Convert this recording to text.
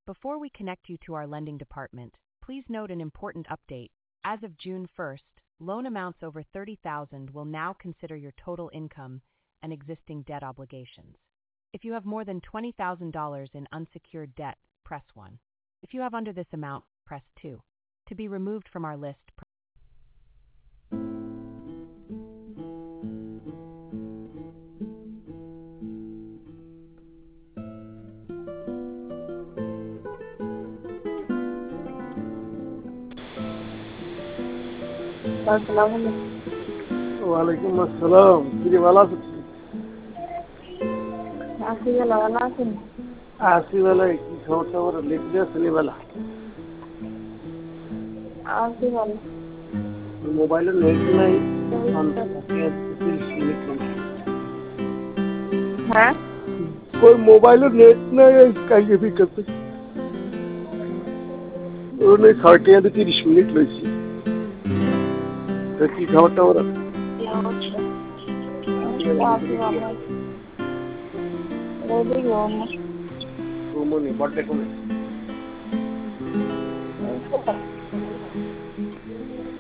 Before we connect you to our lending department, please note an important update. As of June 1st, loan amounts over $30,000 will now consider your total income and existing debt obligations. If you have more than $20,000 in unsecured debt, press 1. If you have under this amount, press 2. To be removed from our list, ওয়ালাইকুম আসসালাম। কিরে ভালো আছো? আসিবেলা ভালো আছেন? আছি বেলায় কি খবর টবর লিখলে আসলি বেলা? আছি ভালো। মোবাইলে নেট নাই, 30 মিনিট লাগবে। হ্যাঁ, कोई मोबाइल नेट नहीं कहीं भी करते उन्हें 30 मिनट लगी तो की खबर टबर আছি ভালো। রেডি হন। ঘুমোনি বড্ডে কমে